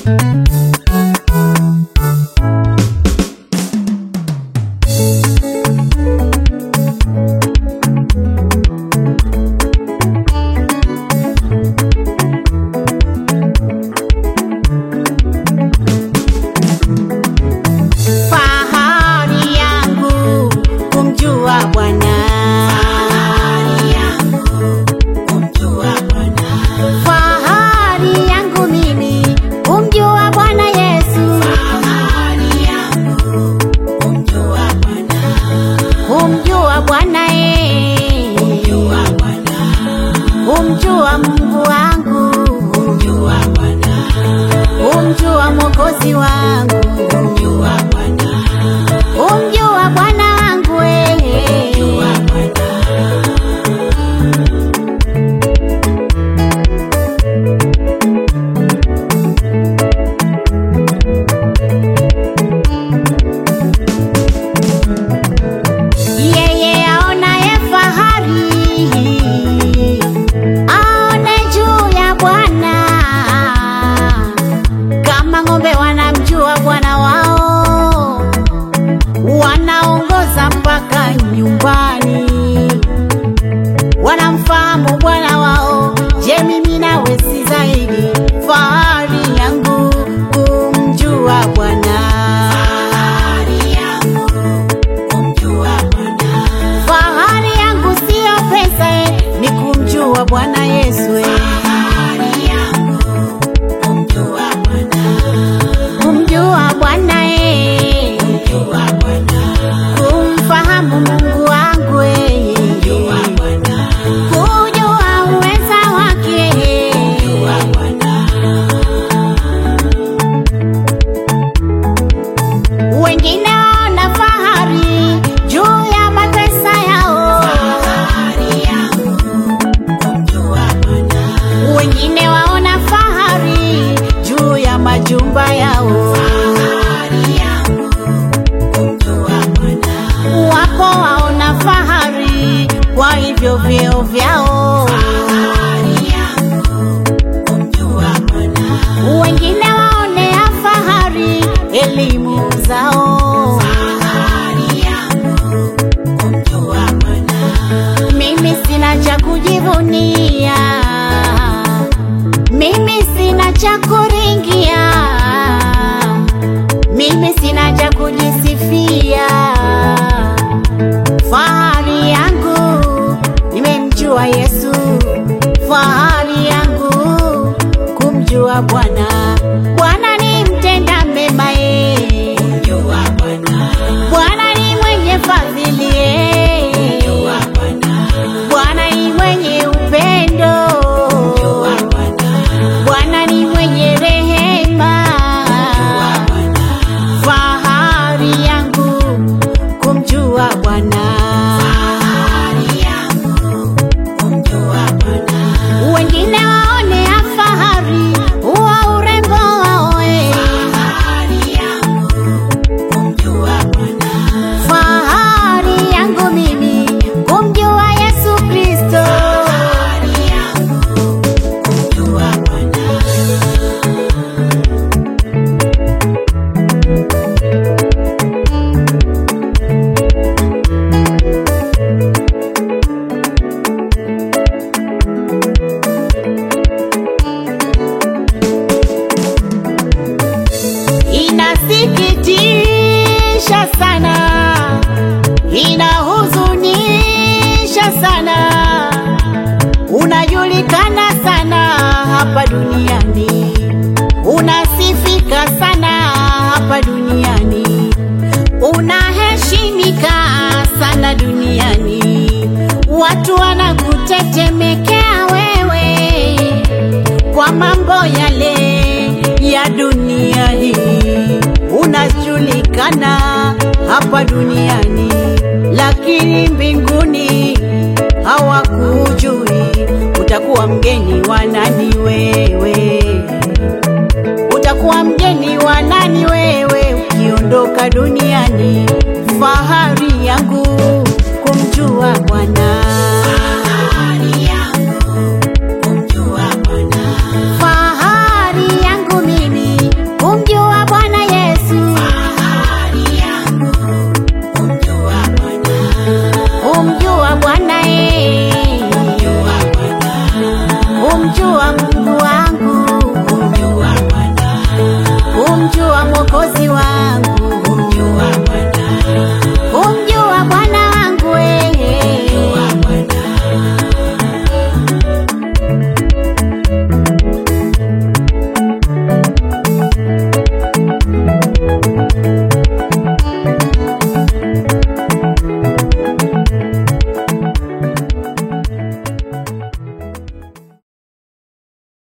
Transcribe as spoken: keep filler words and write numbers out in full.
Umjua Mungu wangu, umjua Bwana, umjua Mwokozi wangu, umjua Bwana, umjua Bwana wangu wewe, umjua Bwana. Yeye aonaye fahari aone juu ya Bwana, kama ng'ombe wanamjua bwana wao, wanaongoza mpaka nyumbani, wanamfahamu bwana wao. Je, mimi nawe si zaidi? Fahari yangu kumjua Bwana, fahari yangu kumjua Bwana, fahari yangu sio pesa, ni kumjua Bwana Yesu. Fahari yangu kumjua Bwana, kumjua Bwana eh, kumjua Bwana, kumfahamu Mungu wangu eh, kumjua Bwana, kujua uweza wake, kumjua Bwana. Wengine wana fahari juu ya mapesa yao, fahari yangu kumjua Bwana. Wengine waona fahari juu ya majumba yao, fahari yangu kumjua Bwana. Wapo waona fahari kwa hivyo vyeo vyao, fahari yangu kumjua Bwana. Wengine waonea fahari elimu zao, fahari yangu kumjua Bwana. Mimi sina cha kujivunia, mimi sina cha kuringia, mimi sina cha kujisifia. Fahari yangu nimemjua Yesu, fahari yangu kumjua Bwana. Bwana ni mtenda mema eh, kumjua Bwana. Bwana ni mwenye fadhili eh, kumjua Bwana. Bwana ni mwenye upendo, kumjua Bwana. Bwana ni mwenye rehema, kumjua Bwana. Fahari yangu kumjua Bwana, fahari yangu kumjua Bwana. Wengine waonea fahari wa urembo wao eh, fahari yangu kumjua Bwana. Fahari yangu mimi kumjua Yesu Kristo, fahari yangu kumjua Bwana. Inasikitisha sana, inahuzunisha sana, unajulikana sana hapa duniani, unasifika sana hapa duniani, unaheshimika sana duniani, watu wanakutetemekea wewe kwa mambo yale ya dunia hii. Unajulikana hapa duniani, lakini mbinguni hawakujui. Utakuwa mgeni wa nani wewe? Utakuwa mgeni wa nani wewe ukiondoka dunia?